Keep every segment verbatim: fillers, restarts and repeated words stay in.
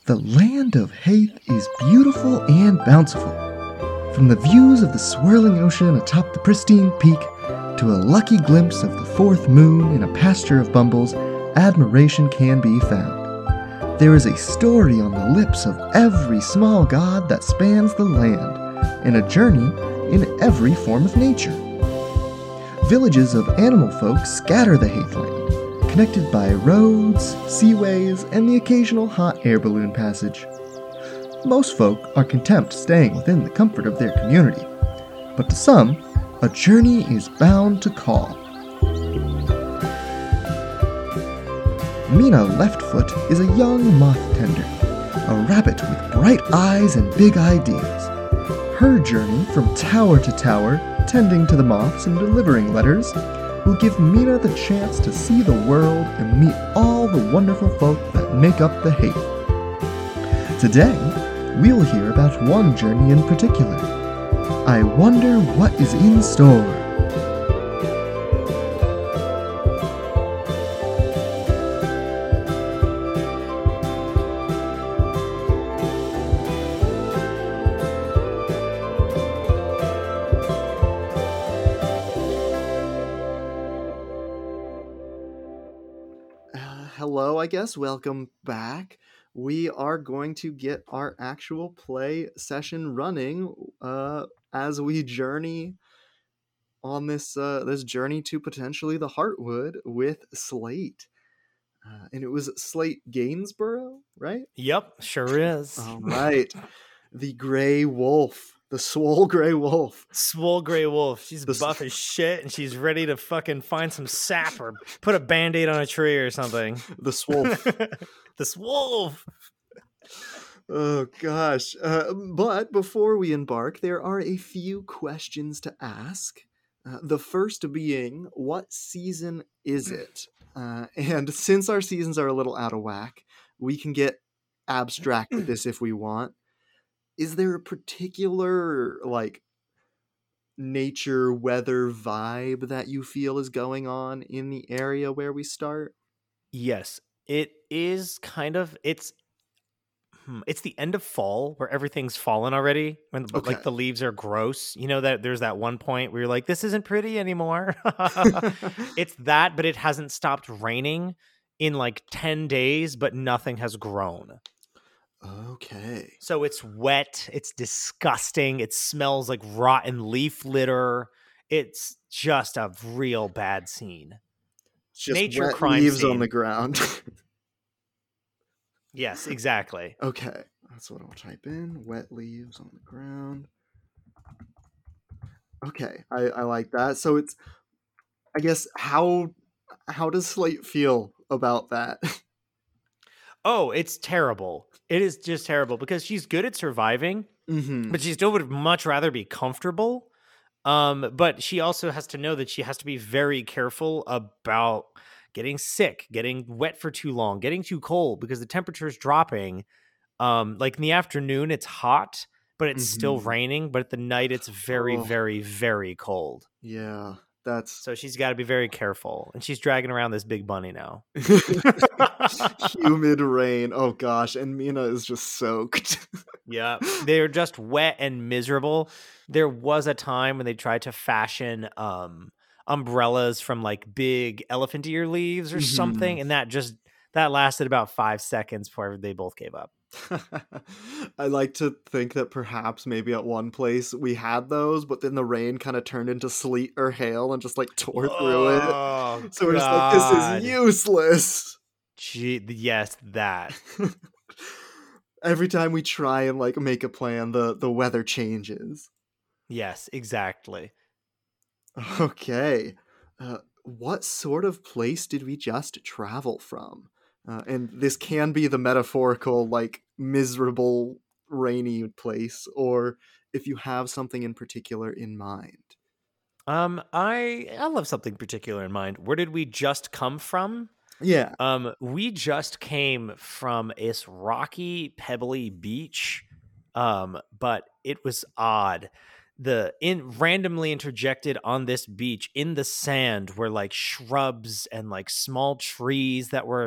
The land of Haith is beautiful and bountiful. From the views of the swirling ocean atop the pristine peak to a lucky glimpse of the fourth moon in a pasture of bumbles, admiration can be found. There is a story on the lips of every small god that spans the land, and a journey in every form of nature. Villages of animal folk scatter the Haithland, connected by roads, seaways, and the occasional hot air balloon passage. Most folk are content staying within the comfort of their community, but to some, a journey is bound to call. Mina Leftfoot is a young moth tender, a rabbit with bright eyes and big ideas. Her journey from tower to tower, tending to the moths and delivering letters, will give Mina the chance to see the world and meet all the wonderful folk that make up the Haith. Today, we'll hear about one journey in particular. I wonder what is in store. Hello, I guess. Welcome back. We are going to get our actual play session running uh, as we journey on this uh, this journey to potentially the Heartwood with Slate. Uh, and it was Slate Gainsborough, right? Yep, sure is. All right. The Grey Wolf. The Swole Grey Wolf. Swole Grey Wolf. She's The buff s- as shit, and she's ready to fucking find some sap or put a Band-Aid on a tree or something. The Swolf. The Swolf. Oh, gosh. Uh, but before we embark, there are a few questions to ask. Uh, the first being, what season is it? Uh, and since our seasons are a little out of whack, we can get abstract with this if we want. Is there a particular, like, nature, weather vibe that you feel is going on in the area where we start? Yes, it is kind of, it's hmm, it's the end of fall where everything's fallen already, when Okay. like the leaves are gross. You know that there's that one point where you're like, this isn't pretty anymore. It's that, but it hasn't stopped raining in like ten days, but nothing has grown. Okay. So it's wet, it's disgusting, it smells like rotten leaf litter. It's just a real bad scene. It's just Nature wet crime leaves on scene. the ground. Yes, exactly. Okay, that's what I'll type in. Wet leaves on the ground. Okay, I, I like that. So it's, I guess, how how does Slate feel about that? Oh, it's terrible. It is just terrible because she's good at surviving, Mm-hmm. but she still would much rather be comfortable. Um, but she also has to know that she has to be very careful about getting sick, getting wet for too long, getting too cold because the temperature is dropping. Um, like in the afternoon, it's hot, but it's still Mm-hmm. raining. But at the night, it's very, Oh. very, very cold. Yeah, that's So she's got to be very careful. And she's dragging around this big bunny now. humid rain. Oh gosh, and Mina is just soaked. Yeah, they're just wet and miserable. There was a time when they tried to fashion um, umbrellas from like big elephant ear leaves or Mhm. something, and that just that lasted about five seconds before they both gave up. I like to think that perhaps maybe at one place we had those, but then the rain kind of turned into sleet or hail and just like tore through it. Oh, So we're just like, this God. is useless. Gee, yes, that. Every time we try and like make a plan, the the weather changes. Yes, exactly. Okay. Uh, what sort of place did we just travel from? Uh, and this can be the metaphorical, like, miserable, rainy place, or if you have something in particular in mind. Um, I I love something particular in mind. Where did we just come from? Yeah. Um, we just came from this rocky, pebbly beach, um, but it was odd. The in randomly interjected on this beach in the sand were like shrubs and like small trees that were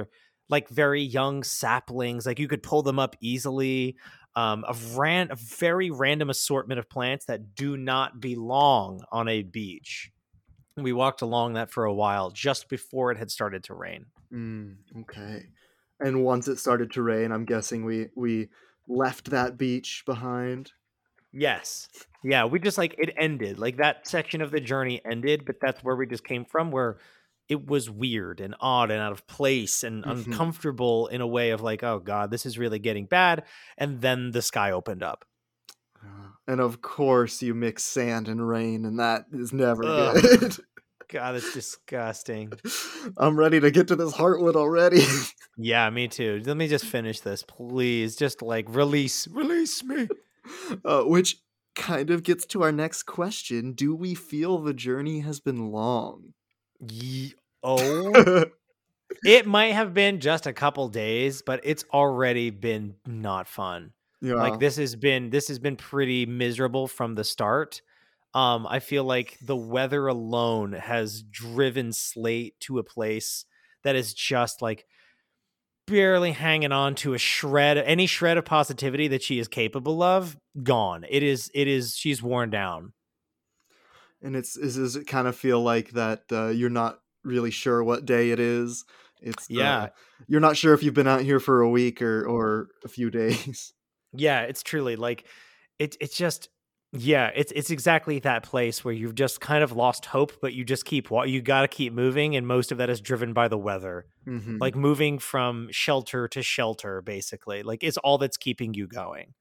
like very young saplings. Like you could pull them up easily. Um, a, ran- a very random assortment of plants that do not belong on a beach. We walked along that for a while just before it had started to rain. Mm, okay. And once it started to rain, I'm guessing we we left that beach behind. Yes. Yeah, we just like it ended. Like that section of the journey ended, but that's where we just came from, where it was weird and odd and out of place and Mhm. uncomfortable in a way of like, oh God, this is really getting bad. And then the sky opened up. Uh, and of course, you mix sand and rain, and that is never Ugh. good. God, that's disgusting. I'm ready to get to this heartwood already. Yeah, me too. Let me just finish this, please. Just like release, release me. Uh, which kind of gets to our next question. Do we feel the journey has been long? Ye- oh, it might have been just a couple days, but it's already been not fun. Yeah. Like this has been this has been pretty miserable from the start. Um, I feel like the weather alone has driven Slate to a place that is just like barely hanging on to a shred, any shred of positivity that she is capable of, gone. It is, it is, she's worn down. And it's is does it kind of feel like that uh, you're not really sure what day it is? It's Yeah. uh, you're not sure if you've been out here for a week or or a few days. Yeah, it's truly like it. It's just yeah, it's it's exactly that place where you've just kind of lost hope, but you just keep wa- you got to keep moving, and most of that is driven by the weather. Mhm. Like moving from shelter to shelter, basically, like it's all that's keeping you going.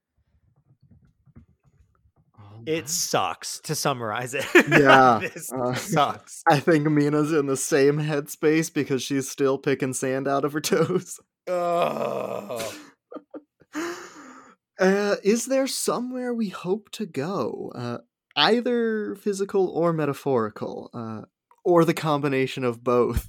All It right. sucks to summarize it. Yeah, This uh, sucks. I think Mina's in the same headspace because she's still picking sand out of her toes. Oh. Uh, is there somewhere we hope to go? Uh, either physical or metaphorical, uh, or the combination of both?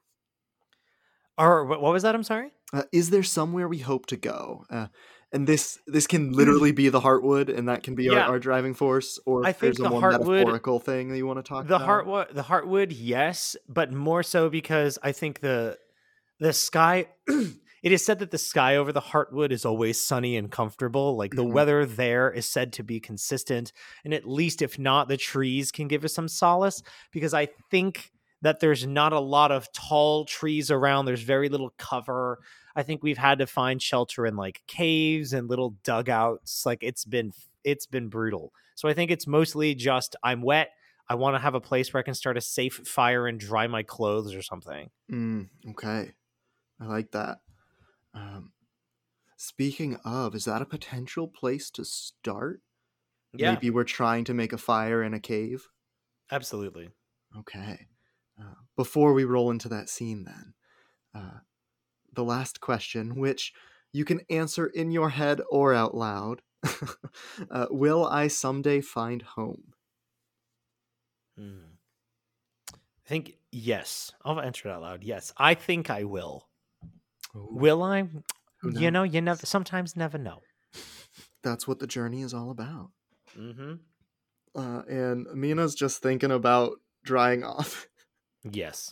Or what what was that? I'm sorry. Uh, is there somewhere we hope to go? Uh, and this this can literally be the Heartwood, and that can be our, Yeah. our driving force. Or I if there's think a the more Heartwood- metaphorical thing that you want to talk The about. Heartwood, the Heartwood, yes, but more so because I think the the sky. It is said that the sky over the Heartwood is always sunny and comfortable. Like the Mhm. weather there is said to be consistent, and at least if not, the trees can give us some solace. Because I think that there's not a lot of tall trees around. There's very little cover. I think we've had to find shelter in like caves and little dugouts. Like it's been it's been brutal. So I think it's mostly just I'm wet. I want to have a place where I can start a safe fire and dry my clothes or something. Mm, okay, I like that. Um, speaking of, is that a potential place to start? Yeah, Maybe we're trying to make a fire in a cave. absolutely. Okay. Uh, before we roll into that scene, then, uh, the last question, which you can answer in your head or out loud. uh, will I someday find home? Hmm. I think yes. I'll answer it out loud. Yes, I think I will. Ooh, Will I? who You know, knows? you never. Sometimes never know. That's what the journey is all about. Mm-hmm. Uh, and Mina's just thinking about drying off. Yes.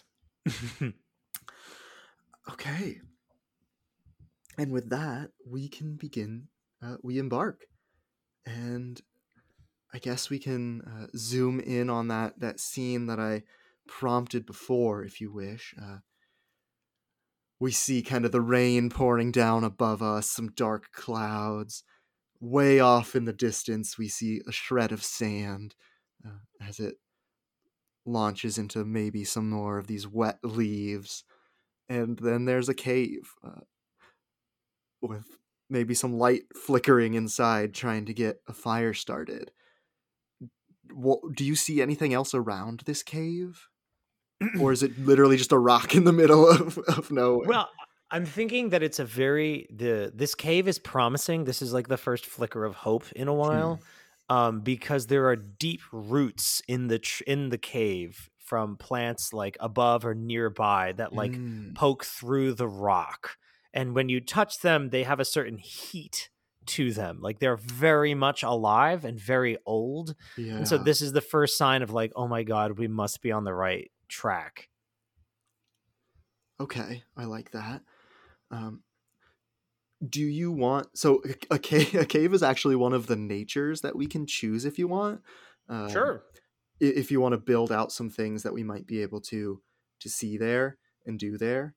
Okay. And with that, we can begin. Uh, we embark, and I guess we can uh, zoom in on that that scene that I prompted before, if you wish. Uh, we see kind of the rain pouring down above us, some dark clouds. Way off in the distance, we see a shred of sand uh, as it launches into maybe some more of these wet leaves. And then there's a cave uh, with maybe some light flickering inside, trying to get a fire started. What, do you see anything else around this cave? Or is it literally just a rock in the middle of, of nowhere? Well, I'm thinking that it's a very the this cave is promising. This is like the first flicker of hope in a while, um, because there are deep roots in the tr- in the cave from plants like above or nearby that like Mm, poke through the rock, and when you touch them, they have a certain heat to them. Like they're very much alive and very old, yeah. and so this is the first sign of like, oh my god, we must be on the right track. Okay, I like that. Um, do you want so a cave? A cave is actually one of the natures that we can choose if you want. Um, Sure. if you want to build out some things that we might be able to to see there and do there,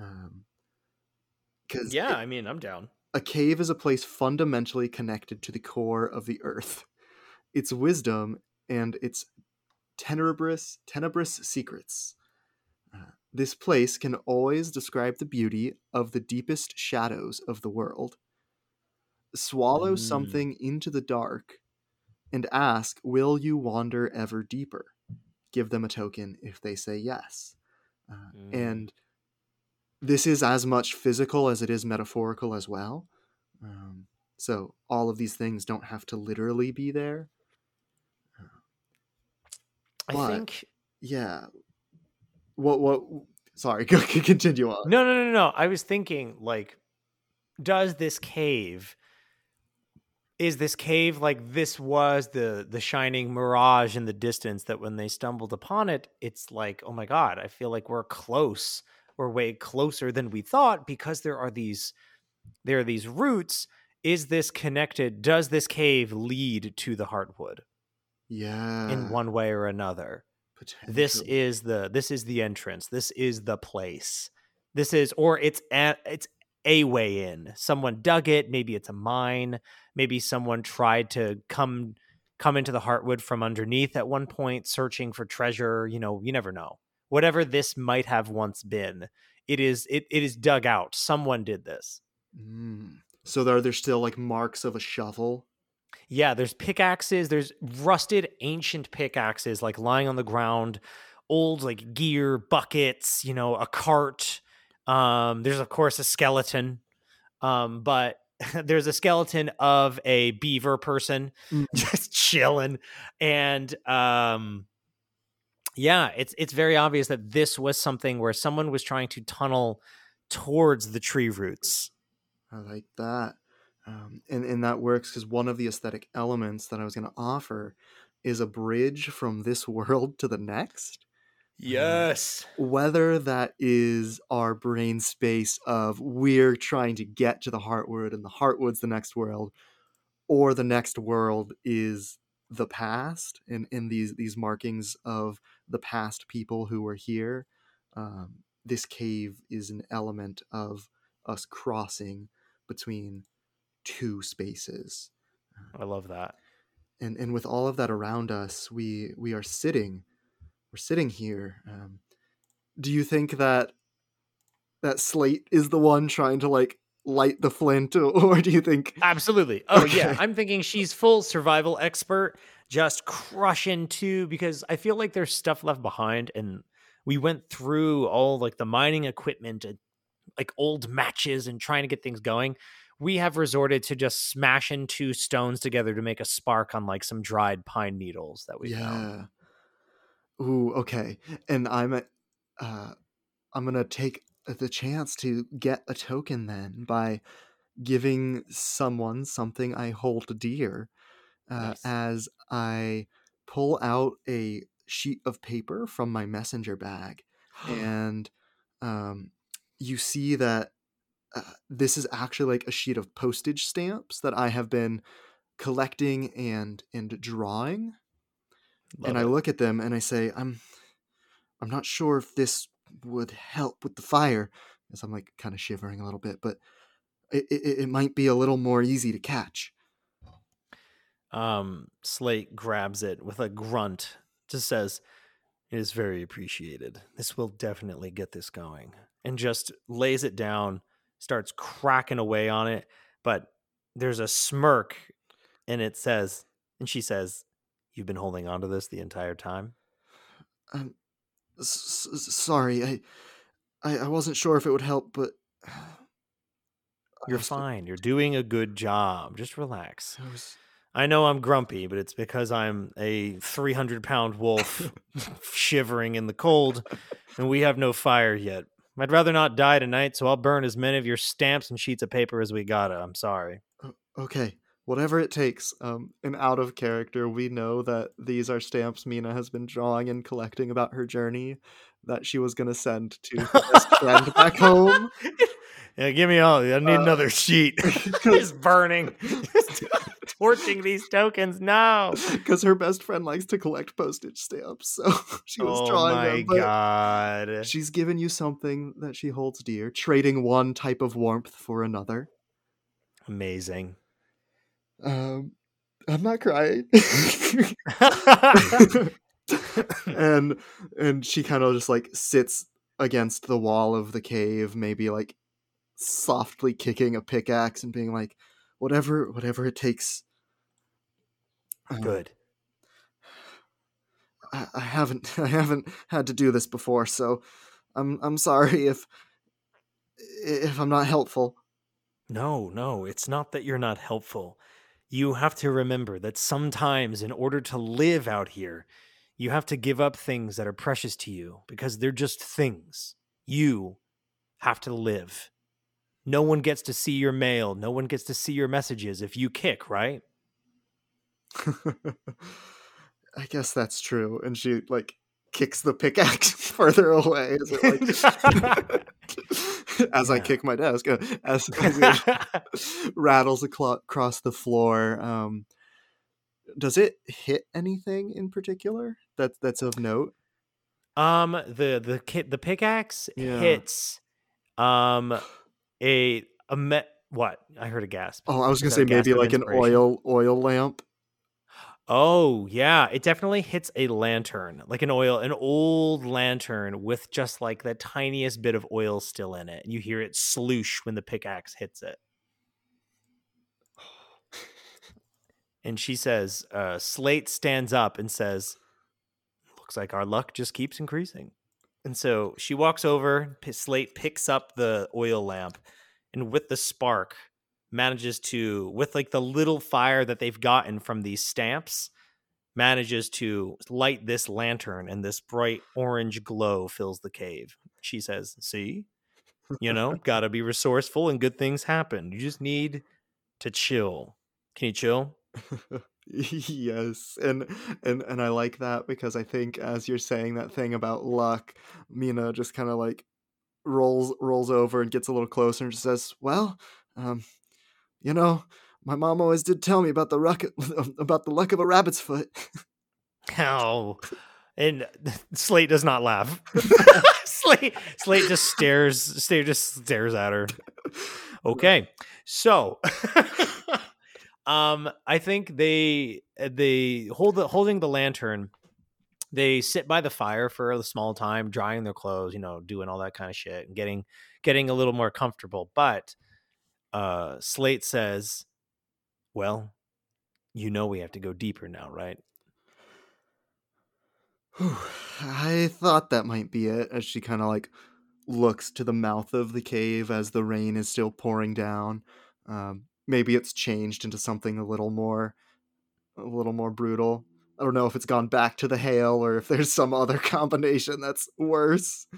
because Yeah, I mean, I'm down. a cave is a place fundamentally connected to the core of the earth, its wisdom, and its tenebrous tenebrous secrets. Uh, this place can always describe the beauty of the deepest shadows of the world. Swallow Mm, something into the dark and ask, will you wander ever deeper? Give them a token if they say yes. Uh, mm. and this is as much physical as it is metaphorical as well. Um, so all of these things don't have to literally be there. I But, think yeah. What, what, sorry, go continue on. no, no, no, no. I was thinking, like, does this cave, is this cave like this was the the shining mirage in the distance that when they stumbled upon it, it's like, oh my God, I feel like we're close. We're way closer than we thought because there are these, there are these roots. Is this connected? Does this cave lead to the Heartwood Yeah. in one way or another? This potentially. is the this is the entrance. This is the place. This is, or it's a, it's a way in. Someone dug it. Maybe it's a mine. Maybe someone tried to come come into the Heartwood from underneath at one point, searching for treasure. You know, you never know. Whatever this might have once been, it is it it is dug out. Someone did this. Mm. So are there still like marks of a shovel? Yeah, there's pickaxes. There's rusted ancient pickaxes like lying on the ground, old like gear, buckets, you know, a cart. Um, there's of course a skeleton. Um, but there's a skeleton of a beaver person Mm. just chilling. And um yeah, it's it's very obvious that this was something where someone was trying to tunnel towards the tree roots. I like that. Um, and, and that works because one of the aesthetic elements that I was going to offer is a bridge from this world to the next. Yes. Whether that is our brain space of we're trying to get to the Heartwood and the Heartwood's the next world, or the next world is the past and, and these, these markings of the past people who were here. Um, this cave is an element of us crossing between two spaces. I love that. And and with all of that around us, we we are sitting, we're sitting here. Um, do you think that that Slate is the one trying to like light the flint, or, or do you think? Absolutely. Oh yeah, Okay. I'm thinking she's full survival expert, just crushing too, because I feel like there's stuff left behind, and we went through all like the mining equipment and like old matches and trying to get things going. We have resorted to just smashing two stones together to make a spark on like some dried pine needles that we found. Yeah. Ooh, okay. And I'm a, uh, I'm gonna take the chance to get a token then by giving someone something I hold dear, uh, Nice. as I pull out a sheet of paper from my messenger bag, and um, you see that uh, this is actually like a sheet of postage stamps that I have been collecting and and drawing. Love And I it. look at them and I say, I'm I'm not sure if this would help with the fire, as I'm like kind of shivering a little bit, but it, it, it might be a little more easy to catch. Um, Slate grabs it with a grunt, just says, "It is very appreciated. This will definitely get this going," and just lays it down, starts cracking away on it. But there's a smirk, and it says, and she says, "You've been holding on to this the entire time?" Um, s- s- sorry, I, I I wasn't sure if it would help, but I You're was- fine. You're doing a good job. Just relax. I was I know I'm grumpy, but it's because I'm a three hundred pound wolf shivering in the cold, and we have no fire yet. I'd rather not die tonight, so I'll burn as many of your stamps and sheets of paper as we gotta. I'm sorry. o- okay. Whatever it takes. Um, and out of character, we know that these are stamps Mina has been drawing and collecting about her journey that she was going to send to her best friend back home. Yeah, give me all. I need Uh, another sheet. Just burning, just torching these tokens. No. Because her best friend likes to collect postage stamps, so she was Oh drawing my them. But god. she's given you something that she holds dear, trading one type of warmth for another. Amazing. Um, I'm not crying. and and she kind of just like sits against the wall of the cave, maybe like softly kicking a pickaxe and being like, whatever whatever it takes. Um, Good. I, I haven't I haven't had to do this before, so I'm I'm sorry if if I'm not helpful. No, no, it's not that you're not helpful. You have to remember that sometimes, in order to live out here, you have to give up things that are precious to you because they're just things. You have to live. No one gets to see your mail. No one gets to see your messages if you kick, right? I guess that's true. And she like kicks the pickaxe further away as it like as I Yeah. kick my desk, uh, as, as it rattles aclo- across the floor. Um, does it hit anything in particular that that's of note? Um, the the ki- the pickaxe Yeah. hits um a a me- what? I heard a gasp. Oh, I was gonna Is that say a gasp maybe of like an inspiration? oil oil lamp. Oh, yeah, it definitely hits a lantern, like an oil, an old lantern with just like the tiniest bit of oil still in it. And you hear it sloosh when the pickaxe hits it. And she says, uh, Slate stands up and says, looks like our luck just keeps increasing. And so she walks over, P- Slate picks up the oil lamp, and with the spark, manages to, with like the little fire that they've gotten from these stamps, manages to light this lantern, and this bright orange glow fills the cave. She says, see, you know, gotta be resourceful and good things happen. You just need to chill. Can you chill? Yes, and and and I like that because I think as you're saying that thing about luck, Mina just kind of like rolls rolls over and gets a little closer and just says, "Well, um, you know, my mom always did tell me about the ruck about the luck of a rabbit's foot." Oh, and Slate does not laugh. Slate, Slate just stares. Slate just stares at her. Okay, so, um, I think they they hold the holding the lantern. They sit by the fire for a small time, drying their clothes, you know, doing all that kind of shit, and getting getting a little more comfortable. But uh, Slate says, "Well, you know, we have to go deeper now, right?" I thought that might be it, as she kind of like looks to the mouth of the cave as the rain is still pouring down. Um, maybe it's changed into something a little more, a little more brutal. I don't know if it's gone back to the hail or if there's some other combination that's worse.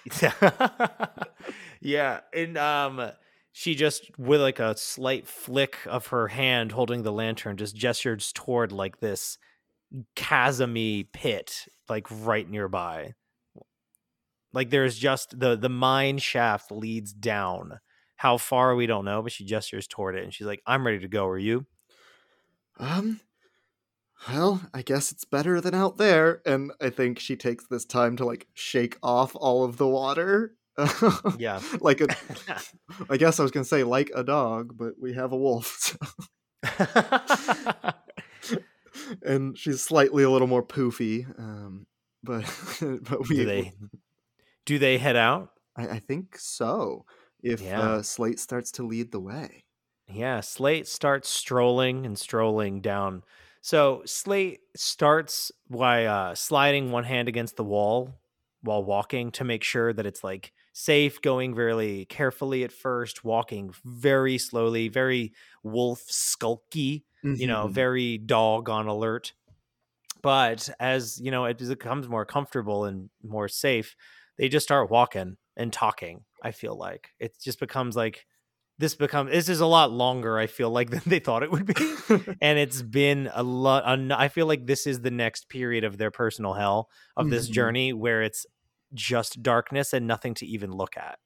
Yeah, and um, she just with like a slight flick of her hand holding the lantern, just gestures toward like this chasmy pit, like right nearby. Like there's just the the mine shaft leads down. How far we don't know, but she gestures toward it, and she's like, "I'm ready to go. Are you?" Um, well, I guess it's better than out there. And I think she takes this time to like shake off all of the water. Yeah. Like a, I guess I was gonna say like a dog, but we have a wolf. So. And she's slightly a little more poofy. Um, but but we do they do they head out? I, I think so. If Yeah. uh, Slate starts to lead the way. Yeah, Slate starts strolling and strolling down. So Slate starts by uh, sliding one hand against the wall while walking to make sure that it's like safe, going very carefully at first, walking very slowly, very wolf skulky, you know, Mhm. very dog on alert. But as you know, it becomes more comfortable and more safe, they just start walking and talking. I feel like it just becomes like this becomes this is a lot longer, I feel like, than they thought it would be. And it's been a lot. I feel like this is the next period of their personal hell of this Mhm. journey where it's just darkness and nothing to even look at.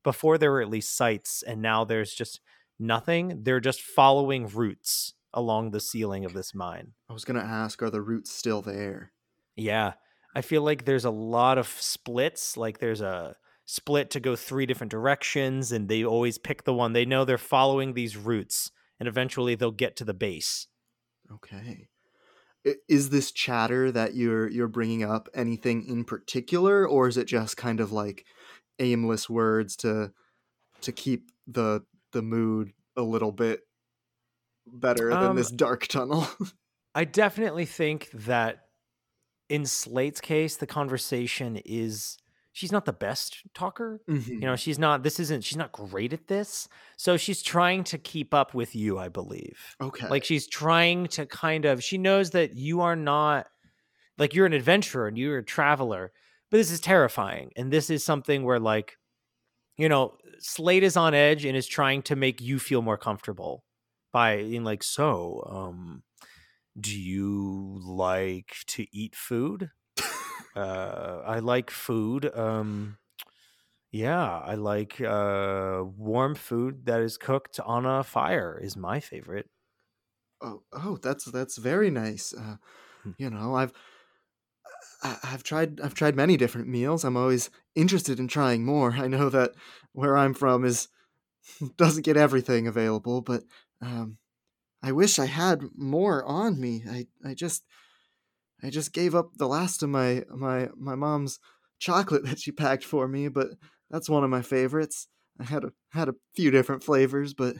Before there were at least sights, and now there's just nothing. They're just following roots along the ceiling of this mine. I was gonna ask, are the roots still there? Yeah. I feel like there's a lot of splits. Like there's a split to go three different directions, and they always pick the one. They know they're following these roots, and eventually they'll get to the base. Okay. I- Is this chatter that you're you're bringing up anything in particular, or is it just kind of like aimless words to to keep the the mood a little bit better than Um, this dark tunnel? I definitely think that in Slate's case, the conversation is she's not the best talker. You know, Mhm. she's not, this isn't, she's not great at this. So she's trying to keep up with you, I believe. Okay. Like she's trying to kind of, she knows that you are not, like you're an adventurer and you're a traveler, but this is terrifying. And this is something where, like, you know, Slate is on edge and is trying to make you feel more comfortable by being like, so, um, do you like to eat food? Uh, I like food. Um, yeah, I like uh, warm food that is cooked on a fire is my favorite. Oh, oh, that's that's very nice. Uh, Hmm. you know, I've I- I've tried I've tried many different meals. I'm always interested in trying more. I know that where I'm from is doesn't get everything available, but um, I wish I had more on me. I I just I just gave up the last of my my my mom's chocolate that she packed for me, but that's one of my favorites. I had a had a few different flavors, but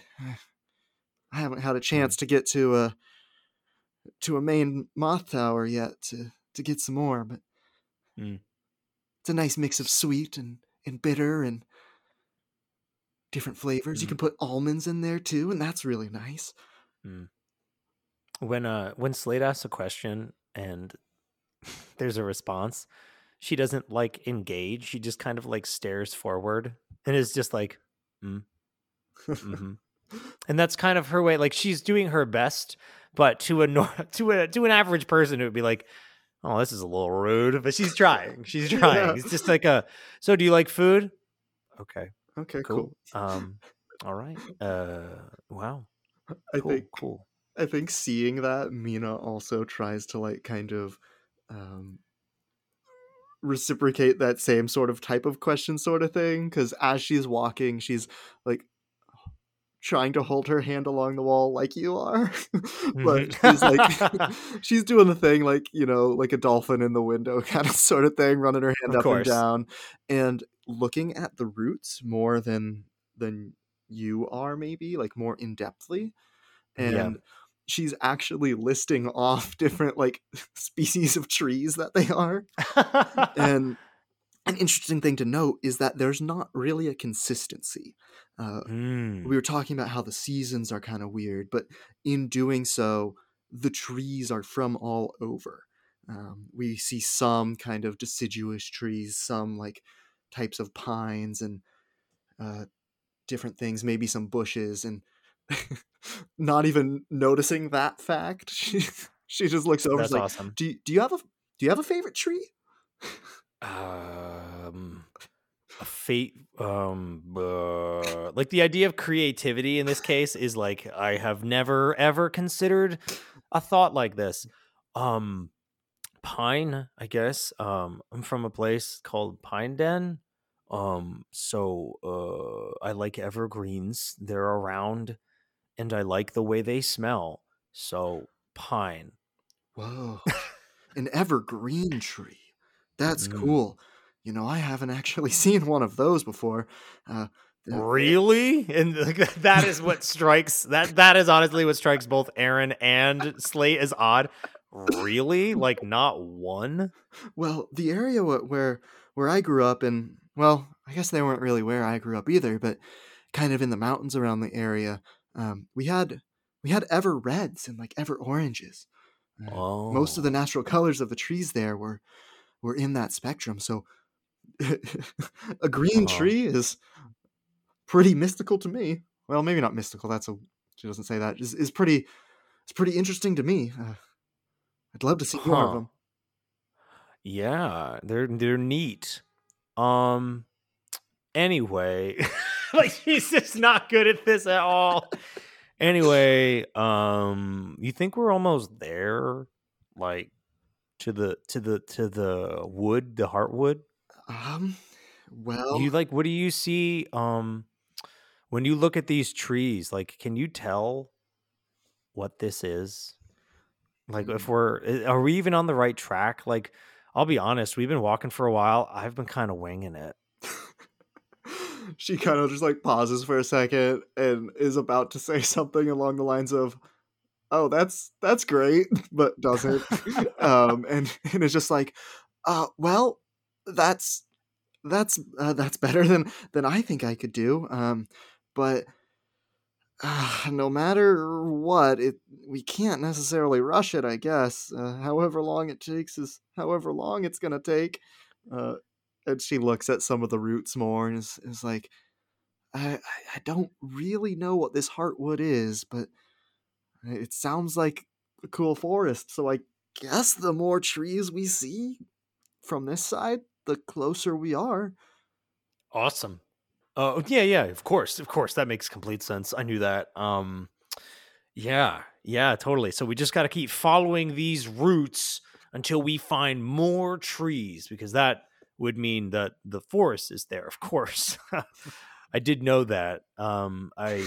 I haven't had a Mm, chance to get to a to a main moth tower yet to to get some more. But mm, it's a nice mix of sweet and and bitter and different flavors. You mm, can put almonds in there too, and that's really nice. mm. When uh when Slade asks a question and there's a response, she doesn't like engage. She just kind of like stares forward and is just like, mm, mm-hmm. And that's kind of her way. Like she's doing her best, but to a nor- to a to an average person, it would be like, "Oh, this is a little rude." But she's trying. She's Yeah. trying. It's just like a. So, do you like food? Okay, Okay, cool. cool. Um, all right. Uh, wow, I think cool, cool. I think seeing that, Mina also tries to like kind of um reciprocate that same sort of type of question sort of thing, because as she's walking, she's like trying to hold her hand along the wall like you are. But Mhm. she's like she's doing the thing like, you know, like a dolphin in the window kind of sort of thing, running her hand Of up and course. down and looking at the roots more than than you are, maybe like more in-depthly. Yeah. And she's actually listing off different like species of trees that they are. And an interesting thing to note is that there's not really a consistency. Uh, we Mm, were talking about how the seasons are kind of weird, but in doing so, the trees are from all over. Um, we see some kind of deciduous trees, some like types of pines and uh, different things, maybe some bushes, and not even noticing that fact, she she just looks over. She's that's like, awesome. "Do you, do you have a do you have a favorite tree?" Um, a fate. Um, uh, like the idea of creativity in this case is like I have never ever considered a thought like this. Um, Pine, I guess. Um, I'm from a place called Pine Den. Um, so uh, I like evergreens. They're around, and I like the way they smell. So pine. Whoa, an evergreen tree. That's Mm. cool. You know, I haven't actually seen one of those before. Uh, the- Really? And like, that is what strikes that that is honestly what strikes both Aaron and Slate as odd. Really? Like not one? well, the area wh- where where I grew up, and well, I guess they weren't really where I grew up either, but kind of in the mountains around the area, um, we had we had ever reds and like ever oranges. Uh, most of the Oh. natural colors of the trees there were were in that spectrum. So a green Uh-huh. tree is pretty mystical to me. Well, maybe not mystical. That's a she doesn't say that. Is is pretty it's pretty interesting to me. Uh, I'd love to see more of Huh. them. Yeah, they're they're neat. Um Anyway, like she's just not good at this at all. Anyway, um, you think we're almost there? Like to the to the to the wood, the heartwood? Um, well, You like what do you see? Um, when you look at these trees, like can you tell what this is? Like if mm, we're i- are we even on the right track? Like I'll be honest, we've been walking for a while. I've been kind of winging it. she kind of just like pauses for a second and is about to say something along the lines of, "Oh, that's that's great," but doesn't. um, and and it's just like, "Uh, well, that's that's uh, that's better than than I think I could do." Um, but uh, no matter what, it we can't necessarily rush it. I guess. Uh, however long it takes is however long it's gonna take. Uh, and she looks at some of the roots more and is, is like, I, I I don't really know what this heartwood is, but it sounds like a cool forest. So I guess the more trees we see from this side, the closer we are. Awesome. Oh yeah, yeah. Of course, of course. That makes complete sense. I knew that. Um, yeah, yeah, totally. So we just got to keep following these routes until we find more trees, because that would mean that the forest is there. Of course, I did know that. Um, I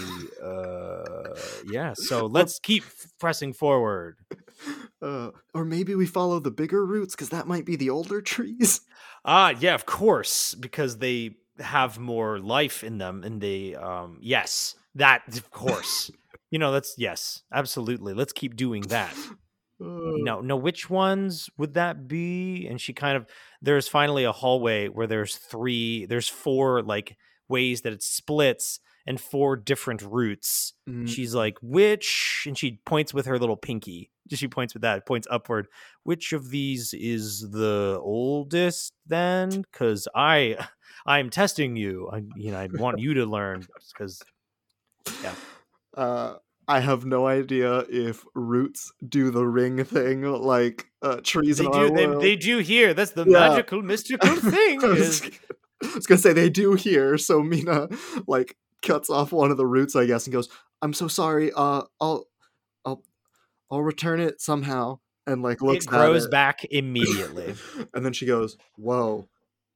uh, yeah. So Or, let's keep pressing forward. uh, or maybe we follow the bigger roots because that might be the older trees. Ah, yeah, of course, because they have more life in them, and they, um, yes, that, of course, you know, that's yes, absolutely. Let's keep doing that. Uh, No, no, which ones would that be? And she kind of, there's finally a hallway where there's three, there's four like ways that it splits and four different routes. mm, She's like, which, and she points with her little pinky. She points with that, points upward. Which of these is the oldest then? Because I, I'm testing you. I, you know, I want you to learn because, yeah. uh, I have no idea if roots do the ring thing like uh, trees in They our do, they, world. they do here. That's the Yeah. magical, mystical thing. I Is was, I was gonna say they do here, so Mina like cuts off one of the roots, I guess, and goes, "I'm so sorry. Uh, I'll, I'll, I'll return it somehow." And like looks it at grows it, back immediately. and then she goes, "Whoa,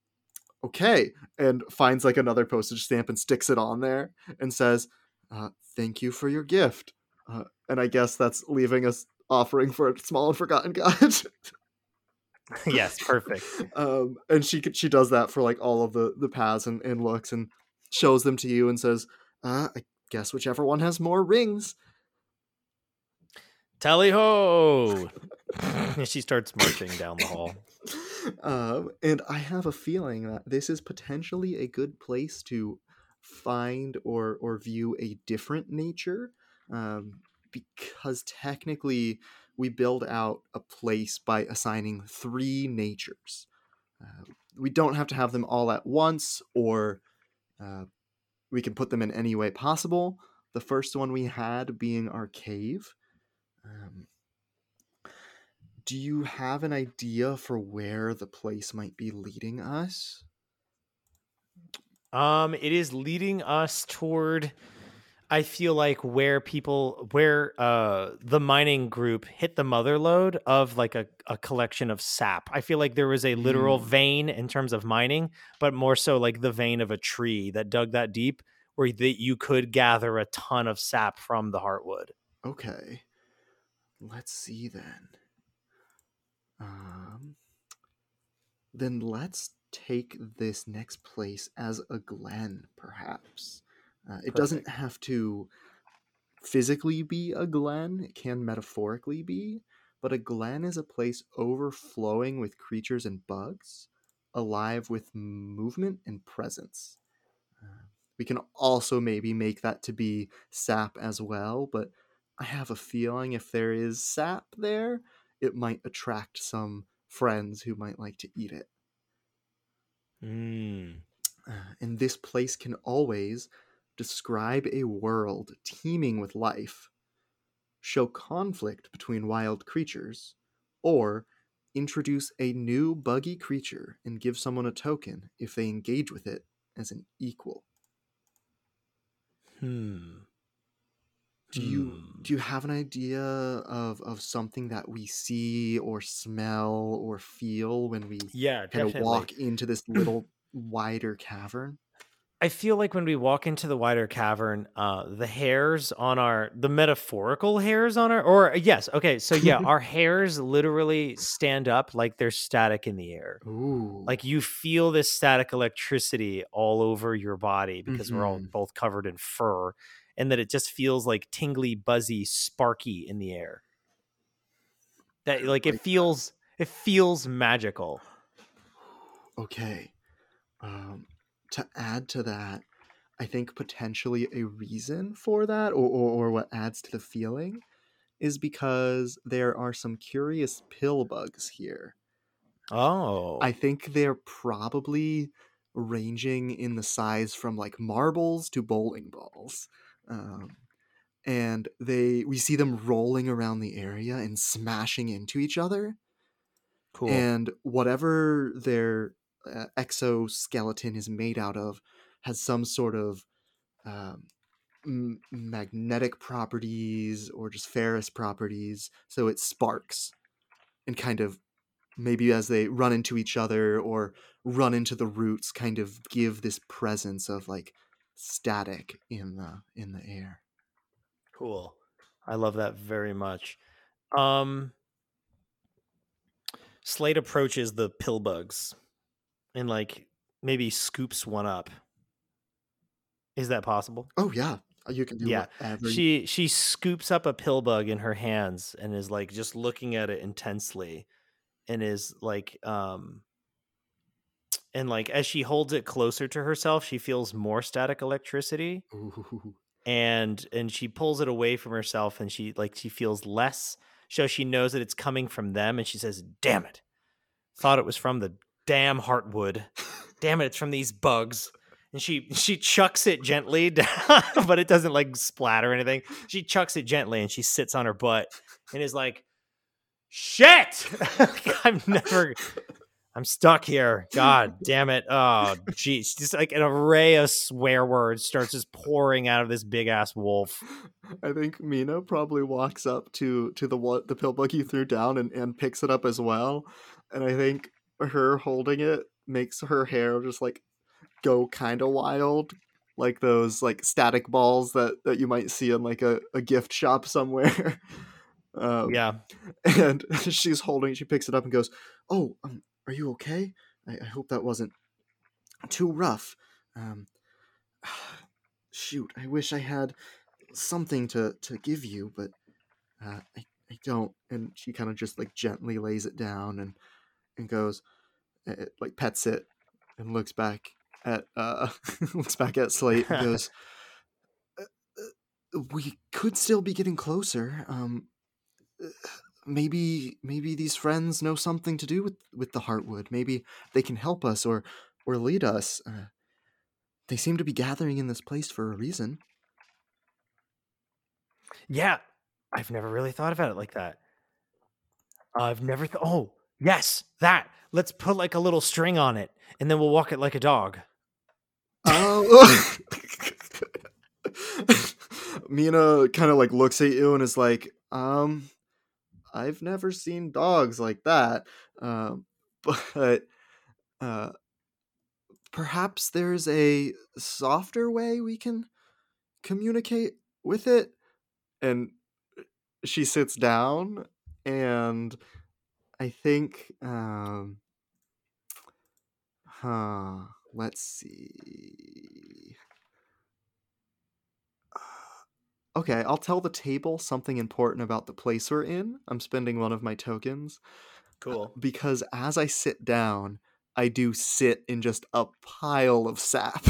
okay," and finds like another postage stamp and sticks it on there and says, uh, "Thank you for your gift." Uh, and I guess that's leaving us offering for a small and forgotten god. Yes, perfect. um, and she she does that for like all of the the paths and, and looks and shows them to you and says, uh, "I guess whichever one has more rings." Tally ho! And she starts marching down the hall. um, and I have a feeling that this is potentially a good place to find or or view a different nature, um, because technically we build out a place by assigning three natures. Uh, we don't have to have them all at once, or uh, we can put them in any way possible. The first one we had being our cave. Um, do you have an idea for where the place might be leading us? Um, it is leading us toward, I feel like, where people, where uh the mining group hit the mother lode of like a, a collection of sap. I feel like there was a literal Mm, vein in terms of mining, but more so like the vein of a tree that dug that deep where that you could gather a ton of sap from the heartwood. okay. Let's see then. Um, then let's take this next place as a glen, perhaps. Uh, it doesn't Perfect. have to physically be a glen, it can metaphorically be, but a glen is a place overflowing with creatures and bugs, alive with movement and presence. Uh, we can also maybe make that to be sap as well, but I have a feeling if there is sap there, it might attract some friends who might like to eat it. Mm. Uh, and this place can always describe a world teeming with life, show conflict between wild creatures, or introduce a new buggy creature and give someone a token if they engage with it as an equal. Hmm. Do you Hmm. do you have an idea of of something that we see or smell or feel when we Yeah, kind of definitely. walk into this little wider cavern? I feel like when we walk into the wider cavern, uh, the hairs on our, the metaphorical hairs on our, or yes, okay, so yeah, our hairs literally stand up like they're static in the air. Ooh. Like you feel this static electricity all over your body because we're all Mhm. both covered in fur, and that it just feels like tingly, buzzy, sparky in the air. That like it Like that. feels, it feels magical. Okay. Um, to add to that, I think potentially a reason for that, or, or, or what adds to the feeling, is because there are some curious pill bugs here. Oh, I think they're probably ranging in the size from like marbles to bowling balls. Um, and they we see them rolling around the area and smashing into each other. cool. And whatever their uh, exoskeleton is made out of has some sort of um, m- magnetic properties or just ferrous properties, so it sparks and kind of, maybe as they run into each other or run into the roots, kind of give this presence of like static in the in the air. Cool. I love that very much. Um, Slade approaches the pill bugs and like maybe scoops one up. Is that possible? Oh yeah, you can do Yeah. whatever. You... She she scoops up a pill bug in her hands and is like just looking at it intensely and is like um and like as she holds it closer to herself, she feels more static electricity Ooh. and and she pulls it away from herself and she like she feels less, so she knows that it's coming from them and she says, "Damn it. Thought it was from the damn heartwood. Damn it, it's from these bugs." And she she chucks it gently down, but it doesn't like splatter or anything. She chucks it gently and she sits on her butt and is like, "Shit! I'm never I'm stuck here. God damn it. Oh, geez." Just like an array of swear words starts just pouring out of this big ass wolf. I think Mina probably walks up to to the what the pill bug you threw down and, and picks it up as well. And I think her holding it makes her hair just like go kind of wild, like those like static balls that that you might see in like a, a gift shop somewhere. um, Yeah. and she's holding, she picks it up and goes, "Oh, um, are you okay? I, I hope that wasn't too rough. Um, shoot, I wish I had something to to give you, but uh, I I don't." And she kind of just like gently lays it down and and goes, uh, like pets it and looks back at uh looks back at Slate and goes, uh, uh, "We could still be getting closer. Um, uh, maybe maybe these friends know something to do with with the Heartwood. Maybe they can help us or or lead us. Uh, they seem to be gathering in this place for a reason." Yeah. I've never really thought about it like that. I've never thought. Oh, yes, that. Let's put like a little string on it, and then we'll walk it like a dog. Oh, Mina kind of like looks at you and is like, um, "I've never seen dogs like that. Um, but uh, perhaps there's a softer way we can communicate with it." And she sits down, and I think, um, huh, let's see. Okay, I'll tell the table something important about the place we're in. I'm spending one of my tokens. Cool. Because as I sit down, I do sit in just a pile of sap.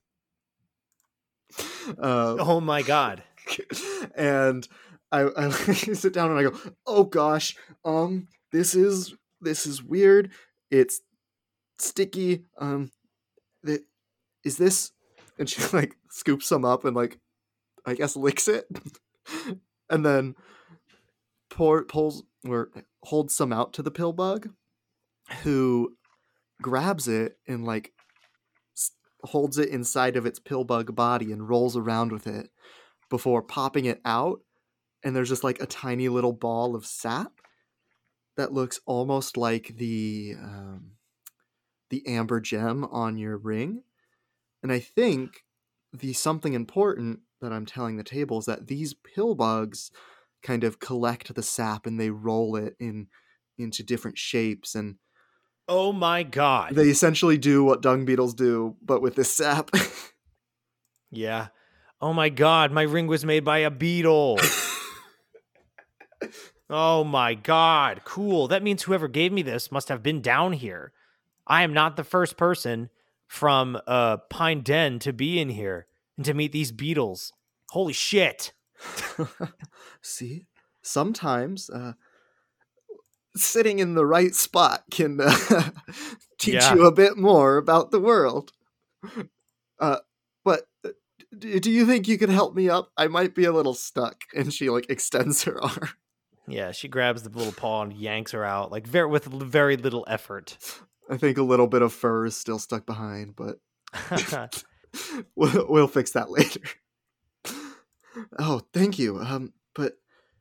uh, Oh my god. and I, I sit down and I go, "Oh gosh, um, this is this is weird. It's sticky. Um, th- is this?" And she like scoops some up and like, I guess, licks it, and then pour pulls or holds some out to the pill bug, who grabs it and like holds it inside of its pillbug body and rolls around with it before popping it out. And there's just like a tiny little ball of sap that looks almost like the um, the amber gem on your ring. And I think the something important that I'm telling the table is that these pillbugs kind of collect the sap and they roll it in into different shapes, and Oh my god. they essentially do what dung beetles do, but with this sap. Yeah. Oh my god, my ring was made by a beetle. Oh my god, cool. That means whoever gave me this must have been down here. I am not the first person from uh, Pine Den to be in here and to meet these beetles. Holy shit. See, sometimes uh, sitting in the right spot can uh, teach Yeah. you a bit more about the world. Uh, but uh, d- do you think you could help me up? I might be a little stuck. And she like extends her arm. Yeah, she grabs the little paw and yanks her out, like very with very little effort. I think a little bit of fur is still stuck behind, but we'll, we'll fix that later. Oh, thank you. Um, but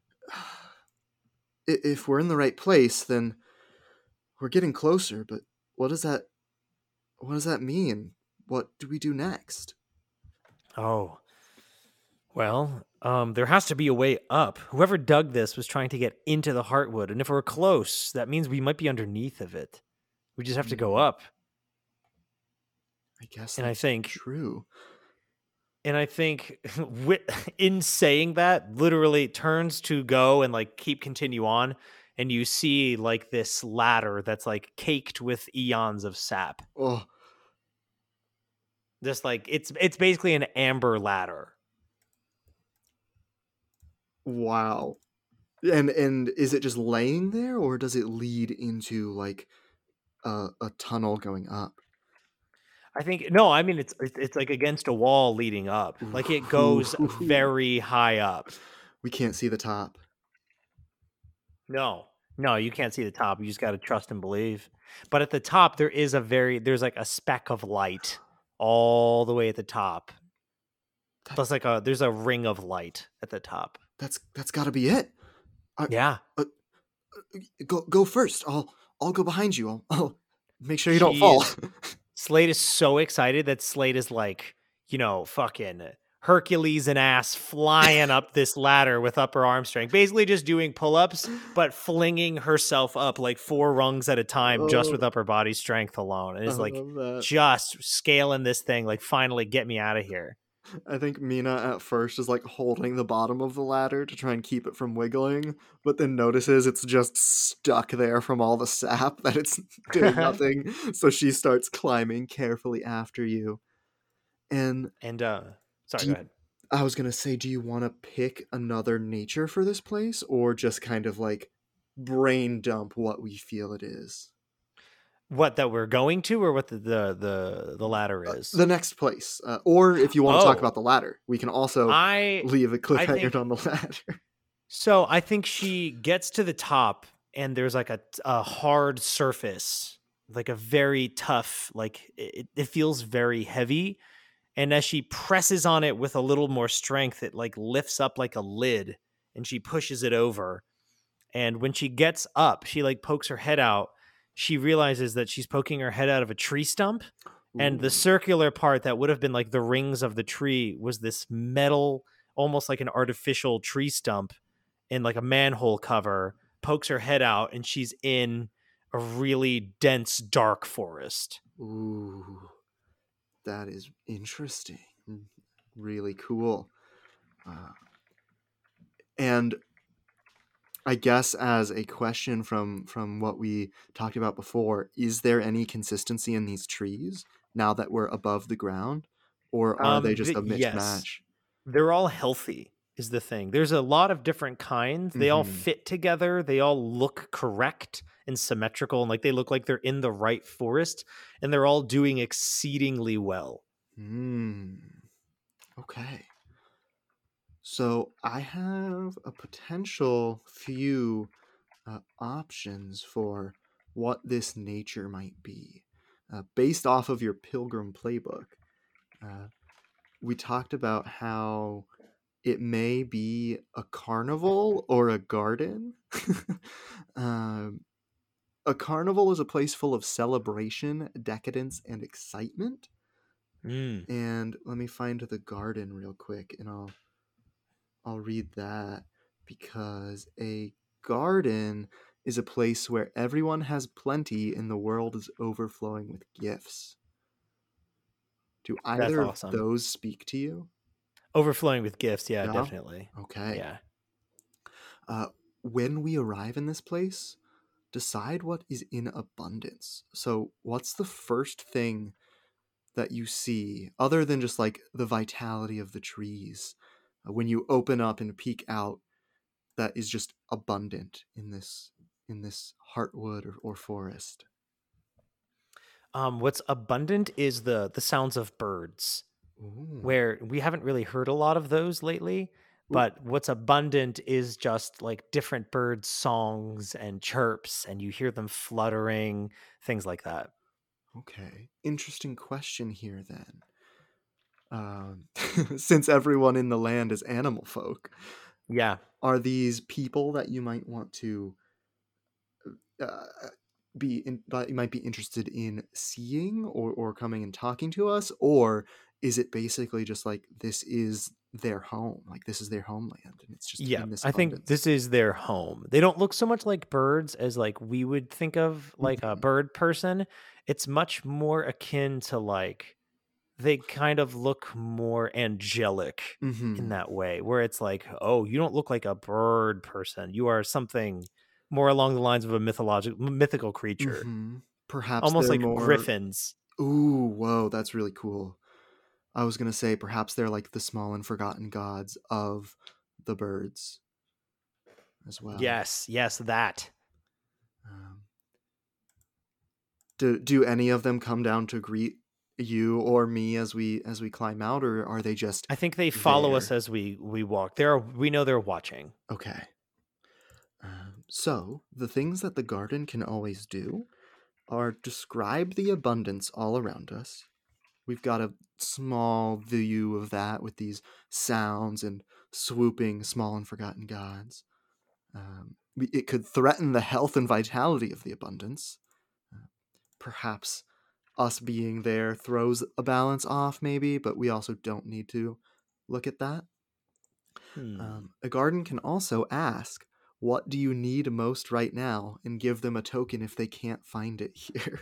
if we're in the right place, then we're getting closer. But what does that? What does that mean? What do we do next? Oh. Well, um, there has to be a way up. Whoever dug this was trying to get into the Heartwood, and if we're close, that means we might be underneath of it. We just have to go up. I guess And I that's think true. And I think wi- in saying that, literally turns to go and like keep continue on, and you see like this ladder that's like caked with eons of sap. Oh, Just like it's it's basically an amber ladder. wow. And and is it just laying there, or does it lead into like a, a tunnel going up? I think no, I mean it's it's it's like against a wall leading up. Like it goes Ooh. very high up. We can't see the top. No. No, you can't see the top. You just got to trust and believe. But at the top there is a very there's like a speck of light all the way at the top. That's like a there's a ring of light at the top. That's that's got to be it. I, Yeah. Uh, go go first. I'll I'll go behind you. I'll, I'll make sure you don't She fall. is- Slade is so excited that Slade is like, you know, fucking Hercules and ass flying up this ladder with upper arm strength, basically just doing pull-ups, but flinging herself up like four rungs at a time, just with Oh. upper body strength alone. And I it's like love that. just scaling this thing, like finally get me out of here. I think Mina at first is like holding the bottom of the ladder to try and keep it from wiggling, but then notices it's just stuck there from all the sap that it's doing nothing. So she starts climbing carefully after you. And And uh sorry, Do go you- ahead. I was gonna say, do you want to pick another nature for this place, or just kind of like brain dump what we feel it is? What that we're going to, or what the the the, the ladder is? The next place, uh, or if you want to talk Oh. about the ladder, we can also I leave a cliffhanger think- on the ladder. So I think she gets to the top and there's like a, a hard surface, like a very tough, like it, it feels very heavy. And as she presses on it with a little more strength, it like lifts up like a lid and she pushes it over. And when she gets up, she like pokes her head out. She realizes that she's poking her head out of a tree stump. And the Ooh. circular part that would have been like the rings of the tree was this metal, almost like an artificial tree stump in like a manhole cover, pokes her head out, and she's in a really dense, dark forest. Ooh, that is interesting. Mm, Really cool. Uh, and I guess as a question from from what we talked about before, is there any consistency in these trees now that we're above the ground, or are Um, they just the- a mixed yes. match? They're all healthy, is the thing. There's a lot of different kinds. They all Mhm. fit together. They all look correct and symmetrical, and like they look like they're in the right forest, and they're all doing exceedingly well. Hmm. Okay. So I have a potential few uh, options for what this nature might be, uh, based off of your Pilgrim playbook. Uh, we talked about how it may be a carnival or a garden. um, a carnival is a place full of celebration, decadence, and excitement. Mm. And let me find the garden real quick, and I'll I'll read that, because a garden is a place where everyone has plenty and the world is overflowing with gifts. Do That's either of awesome. those speak to you? Overflowing with gifts. Yeah, Yeah. definitely. Okay. Yeah. Uh, when we arrive in this place, decide what is in abundance. So, what's the first thing that you see, other than just like the vitality of the trees, uh, when you open up and peek out, that is just abundant in this in this heartwood or, or forest? Um, what's abundant is the the sounds of birds, Ooh. where we haven't really heard a lot of those lately. Ooh, But what's abundant is just like different bird songs and chirps, and you hear them fluttering, things like that. okay. Interesting question here then. Um, since everyone in the land is animal folk, Yeah. are these people that you might want to uh, be in, that you might be interested in seeing, or or coming and talking to us, or is it basically just like this is their home, like this is their homeland, and it's just Yeah, in this I think abundance? this is their home. They don't look so much like birds as like we would think of like a Mhm. bird person. It's much more akin to like they kind of look more angelic in Mhm. that way, where it's like, "Oh, you don't look like a bird person. You are something more along the lines of a mythological mythical creature, Mhm. Perhaps almost they're like more. griffins." Ooh, whoa, that's really cool. I was gonna say perhaps they're like the small and forgotten gods of the birds as well. Yes, yes, that. Um, do do any of them come down to greet you or me as we as we climb out, or are they just I think they follow us there? as we we walk. They're we know they're watching. Okay. Um, so the things that the garden can always do are describe the abundance all around us. We've got a small view of that with these sounds and swooping small and forgotten gods. Um, we- it could threaten the health and vitality of the abundance. Uh, Perhaps us being there throws a balance off, maybe, but we also don't need to look at that. Hmm. Um, a garden can also ask, "What do you need most right now?" and give them a token if they can't find it here.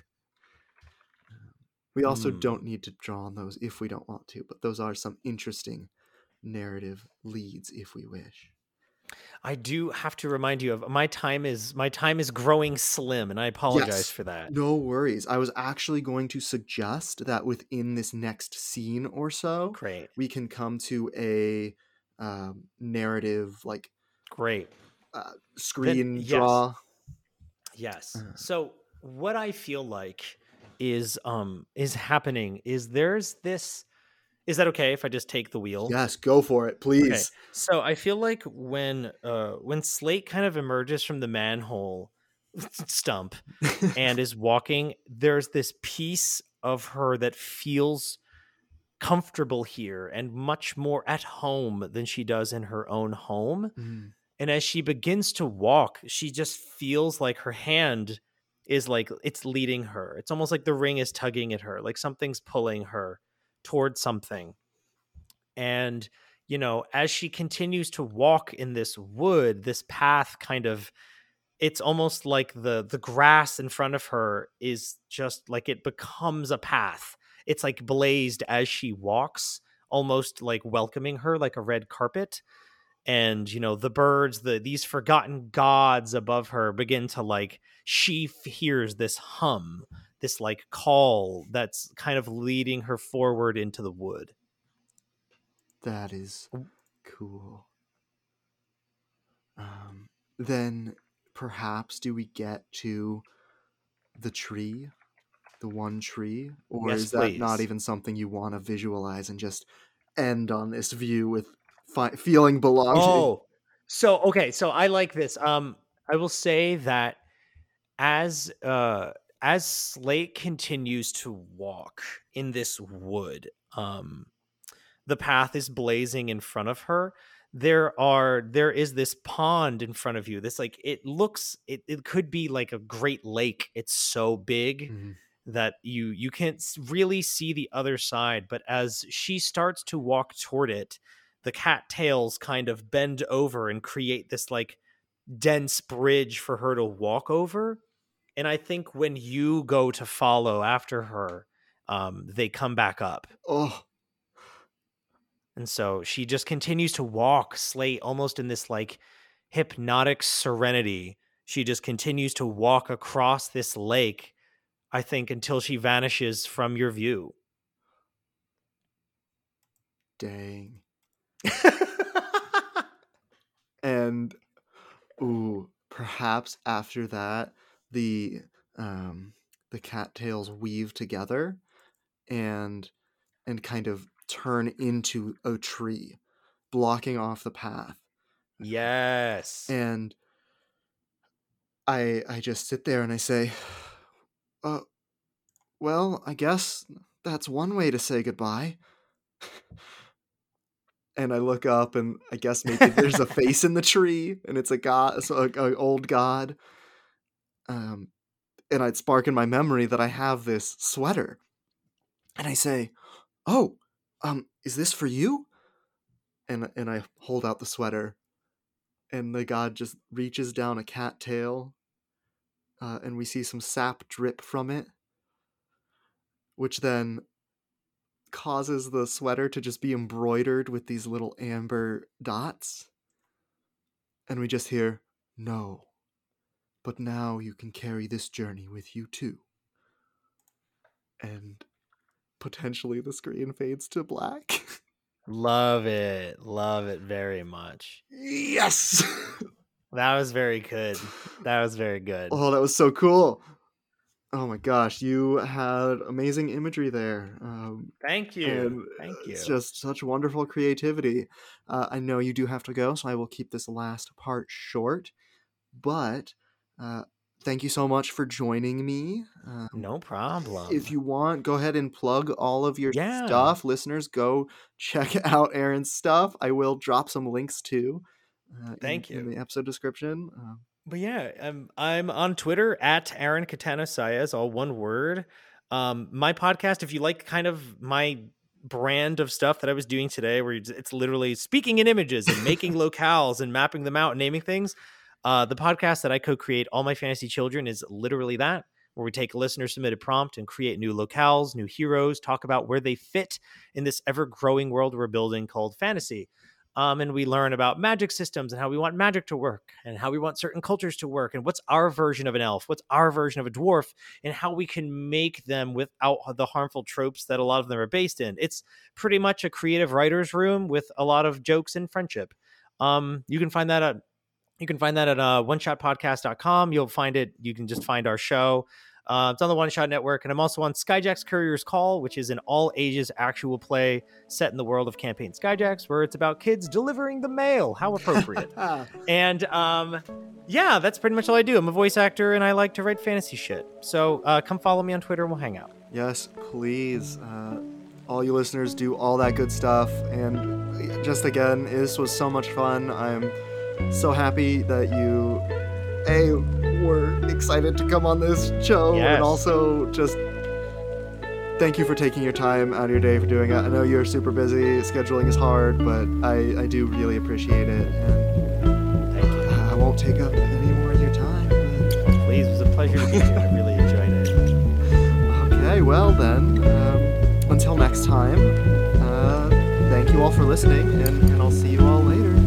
We also Hmm. don't need to draw on those if we don't want to, but those are some interesting narrative leads if we wish. I do have to remind you of my time is my time is growing slim, and I apologize Yes, for that. no worries. I was actually going to suggest that within this next scene or so, Great. we can come to a um, narrative, like Great. uh, Then screen yes. draw. Yes. Uh, So what I feel like is um is happening is there's this is that okay if I just take the wheel? yes, go for it, Okay. please. So I feel like when uh when Slate kind of emerges from the manhole stump and is walking, there's this piece of her that feels comfortable here and much more at home than she does in her own home. Mm, And as she begins to walk, she just feels like her hand is like it's leading her. It's almost like the ring is tugging at her, like something's pulling her towards something. And, you know, as she continues to walk in this wood, this path kind of it's almost like the the grass in front of her is just like it becomes a path. It's like blazed as she walks, almost like welcoming her like a red carpet. And you know the birds, the these forgotten gods above her begin to like she f- hears this hum, this like call that's kind of leading her forward into the wood. that is cool. Um, then perhaps do we get to the tree, the one tree, or Yes, is that not please. even something you want to visualize and just end on this view with fi- feeling belonging? Oh, so okay, so I like this. Um, I will say that as uh as Slate continues to walk in this wood, um, the path is blazing in front of her. There are there is this pond in front of you. This like it looks it, it could be like a great lake. It's so big Mhm. that you you can't s- really see the other side. But as she starts to walk toward it, the cattails kind of bend over and create this like dense bridge for her to walk over. And I think when you go to follow after her, um, they come back up. Oh, And so she just continues to walk Slate almost in this like hypnotic serenity. She just continues to walk across this lake, I think, until she vanishes from your view. dang. And ooh, perhaps after that, the um the cattails weave together and and kind of turn into a tree, blocking off the path. Yes. And I I just sit there and I say, uh, well, I guess that's one way to say goodbye. And I look up and I guess maybe there's a face in the tree and it's a god, so a, a old god. Um, and I'd spark in my memory that I have this sweater. And I say, "Oh, um, is this for you?" And and I hold out the sweater, and the god just reaches down a cattail, uh, and we see some sap drip from it, which then causes the sweater to just be embroidered with these little amber dots. And we just hear, "No, but now you can carry this journey with you too." And potentially the screen fades to black. Love it. Love it very much. Yes! That was very good. That was very good. Oh, that was so cool. Oh my gosh, you had amazing imagery there. Um, Thank you. and Thank you. it's just such wonderful creativity. Uh, I know you do have to go, so I will keep this last part short. But uh, thank you so much for joining me. Um, No problem. If you want, go ahead and plug all of your Yeah. stuff. Listeners, go check out Aaron's stuff. I will drop some links too. Uh, Thank in, you. in the episode description. Um, But yeah, I'm I'm on Twitter at Aaron Katana Saez, all one word. Um, my podcast, if you like kind of my brand of stuff that I was doing today, where it's it's literally speaking in images and making locales and mapping them out and naming things. Uh, the podcast that I co-create, All My Fantasy Children, is literally that, where we take a listener submitted prompt and create new locales, new heroes, talk about where they fit in this ever-growing world we're building called fantasy. Um, and we learn about magic systems and how we want magic to work and how we want certain cultures to work and what's our version of an elf, what's our version of a dwarf, and how we can make them without the harmful tropes that a lot of them are based in. It's pretty much a creative writer's room with a lot of jokes and friendship. Um, you can find that at you can find that at uh, one shot podcast dot com. You'll find it. You can just find our show. Uh, it's on the One Shot Network, and I'm also on Skyjack's Courier's Call, which is an all-ages actual play set in the world of Campaign Skyjacks, where it's about kids delivering the mail. How appropriate. And um, yeah, that's pretty much all I do. I'm a voice actor, and I like to write fantasy shit. So uh, come follow me on Twitter, and we'll hang out. Yes, please. Uh, all you listeners, do all that good stuff. And just again, this was so much fun. I'm so happy that you, A, were excited to come on this show, Yes. and also just thank you for taking your time out of your day for doing it. I know you're super busy, scheduling is hard, but I, I do really appreciate it. And Thank you. I won't take up any more of your time. But... Please, it was a pleasure to be here. I really enjoyed it. Okay, well then, um, until next time, uh, thank you all for listening, and, and I'll see you all later.